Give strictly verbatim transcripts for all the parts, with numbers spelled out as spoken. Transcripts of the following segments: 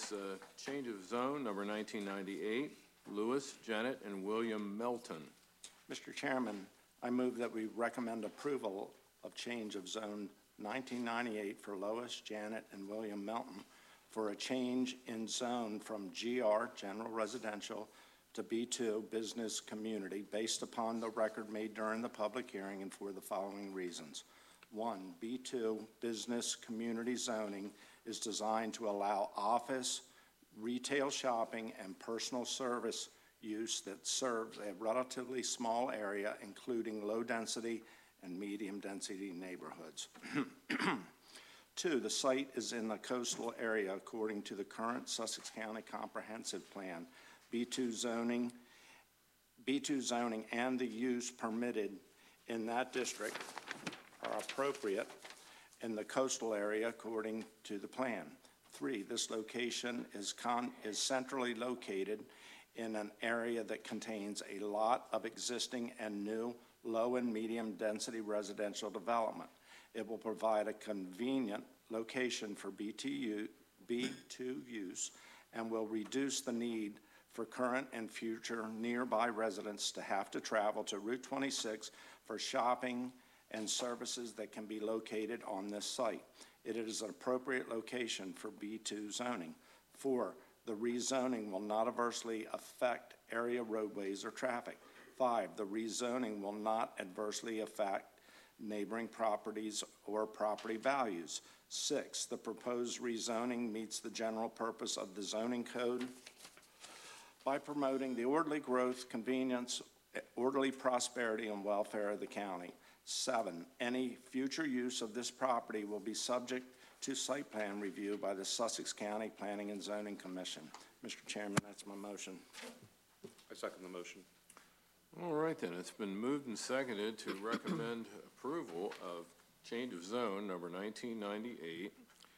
is uh, change of zone number nineteen ninety-eight, Lewis, Janet, and William Melton. Mister Chairman, I move that we recommend approval of change of zone nineteen ninety-eight for Lois, Janet, and William Melton for a change in zone from G R, General Residential, to B two, Business Community, based upon the record made during the public hearing and for the following reasons. One, B two, Business Community zoning is designed to allow office, retail shopping, and personal service use that serves a relatively small area, including low-density and medium-density neighborhoods. Two, the site is in the coastal area according to the current Sussex County Comprehensive Plan. B two zoning, B two zoning and the use permitted in that district are appropriate in the coastal area according to the plan. Three, this location is, con is centrally located in an area that contains a lot of existing and new low and medium density residential development. It will provide a convenient location for B two use and will reduce the need for current and future nearby residents to have to travel to Route twenty-six for shopping and services that can be located on this site. It is an appropriate location for B two zoning. Four, the rezoning will not adversely affect area roadways or traffic. Five, the rezoning will not adversely affect neighboring properties or property values. Six, the proposed rezoning meets the general purpose of the zoning code by promoting the orderly growth, convenience, orderly prosperity, and welfare of the county. Seven, any future use of this property will be subject to site plan review by the Sussex County Planning and Zoning Commission. Mister Chairman, that's my motion. I second the motion. All right, then. It's been moved and seconded to recommend approval of change of zone number nineteen ninety-eight,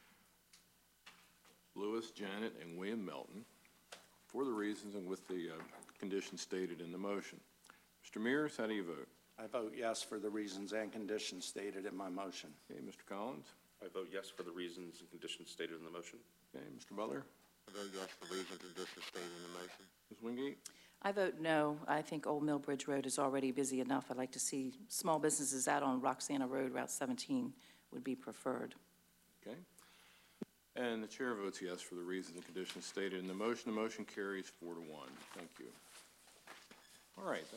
Lewis, Janet, and William Melton, for the reasons and with the uh, conditions stated in the motion. Mister Mears, how do you vote? I vote yes for the reasons and conditions stated in my motion. Okay, Mister Collins? I vote yes for the reasons and conditions stated in the motion. Okay, Mister Butler? I vote yes for the reasons and conditions stated in the motion. Miz Wingate? I vote no. I think Old Millbridge Road is already busy enough. I'd like to see small businesses out on Roxana Road, Route seventeen would be preferred. Okay. And the chair votes yes for the reasons and conditions stated in the motion. The motion carries four to one. Thank you. All right.